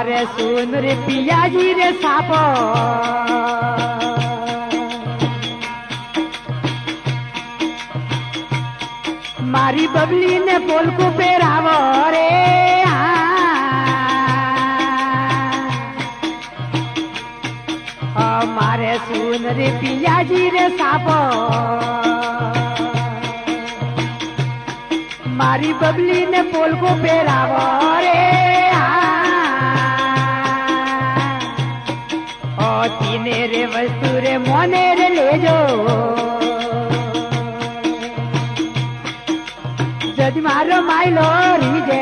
मारे सुन रे पियाजी रे सापो मारी बबली ने पोल को पेरावो रे मारे सुन रे पियाजी रे सापो मारी बबली ने पोल को पेरावो रे ओ तीने रे वस्तु रे मोने रे ले जो जज मारो माइलो रीजे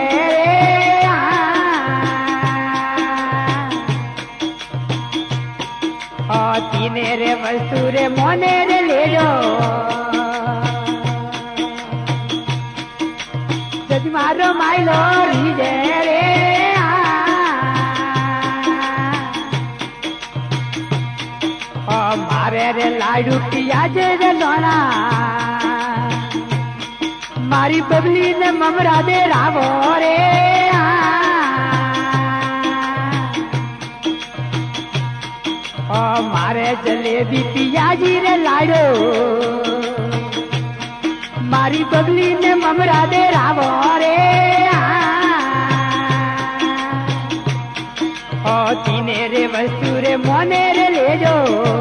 ओ तीने रे वस्तु रे मोने रे ले जो जज मारो माइलो रीजे रे ओ मारे रे लाडू पियाजे रे लोना मारी बबली ने ममरा दे रावो रे ओ मारे जलेबी पियाजी रे लाडो मारी बबली ने ममरा दे रावो रे ओ तीने रे वस्तु रे मोने रे ले जो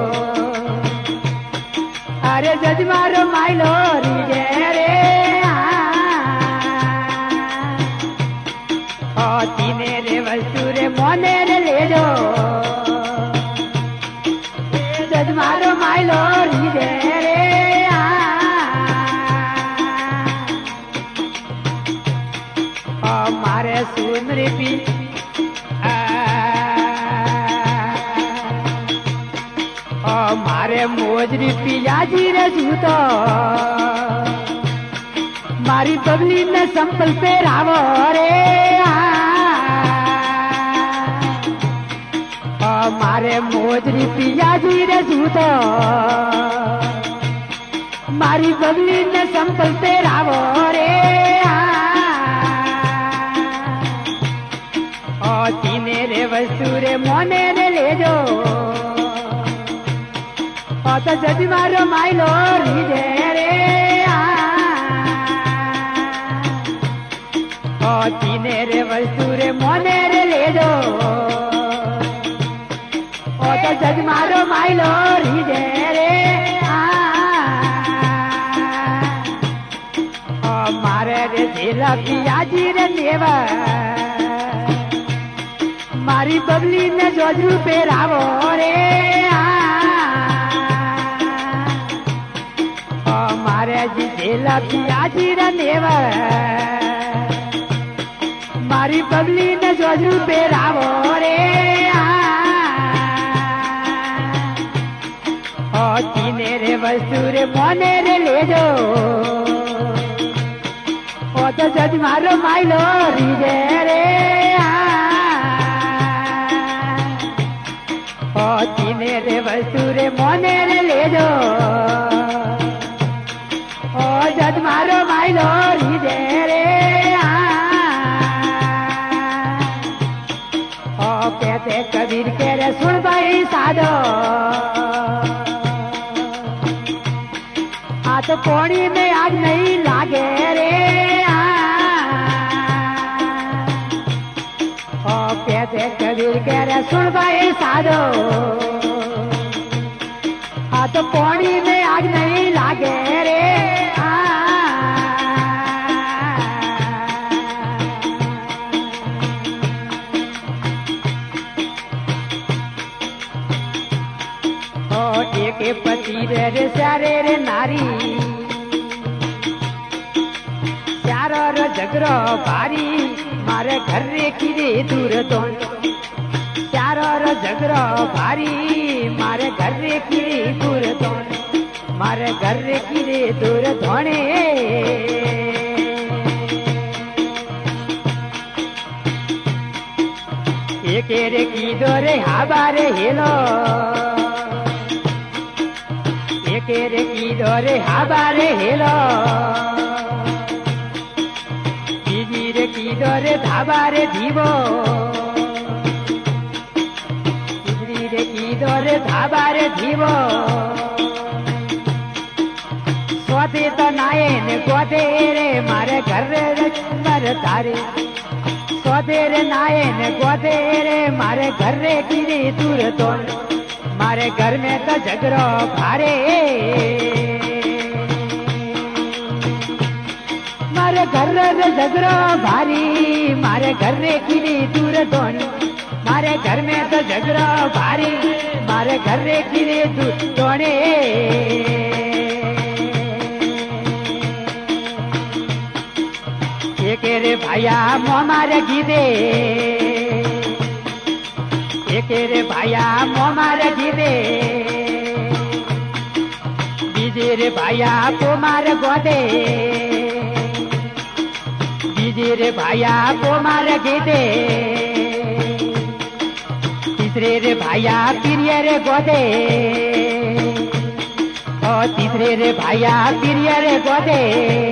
अरे जज मारो माइलो रीजे रे तीने रे वस्तु रे मोने रे ले जो जज मारो माइलो रीजे रे मारे सुन रे पी मारे मोजरी पियाजी रे जूतो मारी बबली ने संपल पे रावो रे मारे मोजरी पियाजी रे जूतो मारी बबली ने संपल पे रावो रे ओ तीने रे वस्तु रे मोने रे ले जो ओ तो जज मारो माइलो रीजे रे ओ तीने रे वस्तु रे मोने रे ले जो ओ तो जज मारो माइलो रीजे रे ओ मारे रे झेला पियाजी रे नेवा मारी बबली ने जोजरू पे रावो रे मारे जी झेला पियाजी रे नेवा मारी बबली ने जोजरू पे रावो रे ओ तीने रे वस्तु रे मोने रे ले जो ओ तो जज मारो माइलो रीजे रे ओ तीने रे वस्तु रे मोने रे ले जो ओ जज मारो माइलो रीजे रे ओ कहते कबीर के रे सुन भाई साधो आ तो पौड़ी में आग नहीं लागे रे ओ कहते कबीर के रे सुन भाई साधो आ तो पौड़ी में आग नहीं लागे रे के पति रे सारे रे नारी सारो रो झगड़ो भारी मारे घर रे किरे दूर तो सारो रो झगड़ो भारी मारे घर रे किरे दूर तो मारे घर रे किरे दूर धोने एक रे की दोरे हाबारे हेलो रे की दोरे हाबारे हेलो बीजी रे की दोरे धाबारे धीवो दीदो रे धाबारे धीवो स्वाति तो नाये ने गोदे रे मारे घर रे मर तारे स्वाति रे नाये ने गोदे रे मारे घर रे गिरी दूर तो मारे घर में तो झगड़ो भारे मारे घर रे झगड़ो भारी मारे घर रे गिरी दूर दोनी मारे घर में तो झगड़ो भारी मारे घर रे गिरी दूर दोने एक रे भाया मो मारे गीदे एक रे भाया मो मारे गीदे बीजे रे भाया को मारे गोदे बीजे रे भाया को मारे गीदे तीसरे रे भाया पिरिया रे गोदे और तीसरे रे भाया पिरिया रे गोदे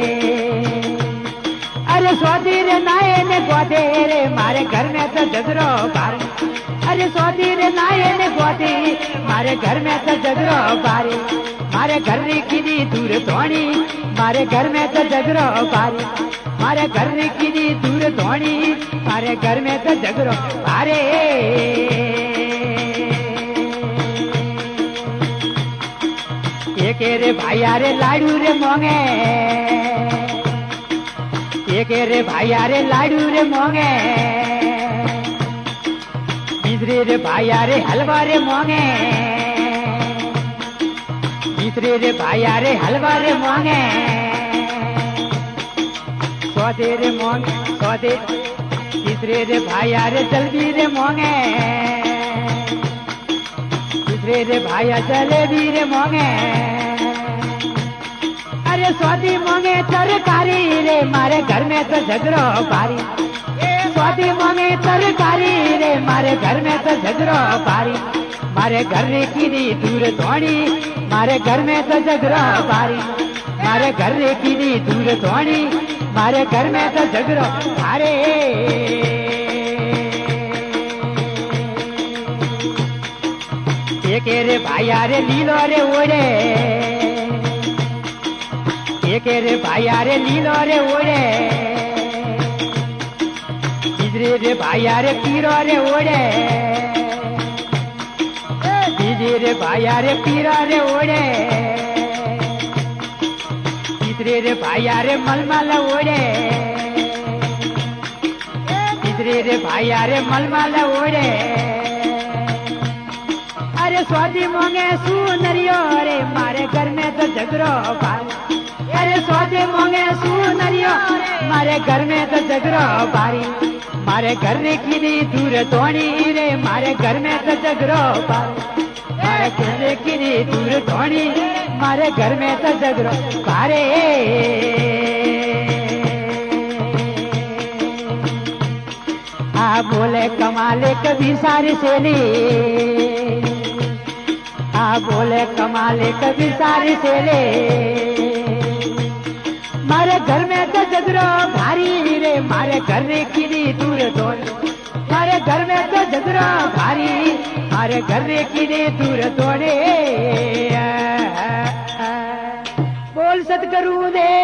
अरे स्वाति रे नाये ने गोदे रे मारे घर में तो झगड़ो बारे अरे स्वाति रे नाये ने गोदे मारे घर में तो झगड़ो बारे मारे घर री किनी दूर धोनी मारे घर में तो झगड़ो बारे मारे घर री किनी दूर धोनी मारे घर में तो झगड़ो बारे एक रे भाया रे लाडू रे मोंगे एक रे भाया रे लाडू रे मोंगे तीसरे रे भाया रे हलवा रे मोंगे तीसरे रे भाया रे हलवा रे मोंगे चौथे रे मोंगे चौथे तीसरे रे भाया रे जल्दी रे मोंगे तीसरे रे भाया जलेबी रे मोंगे अरे स्वाति मोंगे तरकारी रे मारे घर में तो झगड़ो भारी स्वाति मोंगे तरकारी रे मारे घर में तो झगड़ो भारी मारे घर रे कीनी दूर धोनी मारे घर में तो झगड़ो भारी मारे घर रे कीनी दूर धोनी मारे घर में तो झगड़ो भारे एक रे भाया रे लीलो रे ओढ़े एक रे भाया रे लीलो रे ओढ़े तीसरे रे भाया रे पीरो रे ओढ़े तीसरे रे भाया रे पीरा रे ओढ़े तीसरे रे भाया रे मलमल ओढ़े तीसरे रे भाया रे मलमल ओढ़े अरे स्वाति मोंगे सुनरियो रे मारे घर में तो झगड़ो भारी अरे स्वाति मोंगे सुनरियो मारे घर में तो झगड़ो भारी मारे घर रे कीनी दूर धोनी रे मारे घर में तो झगड़ो भारी मारे घर रे कीनी दूर धोनी मारे घर में तो झगड़ो भारे आ बोले कमाले कभी सारी सेली आ बोले कमाले कभी सारी सेले मारे घर में तो झगड़ो भारी रे मारे घर रे कीनी दूर धोनी मारे घर में तो झगड़ो भारी मारे घर रे कीनी दूर धोने बोल सतगुरु दे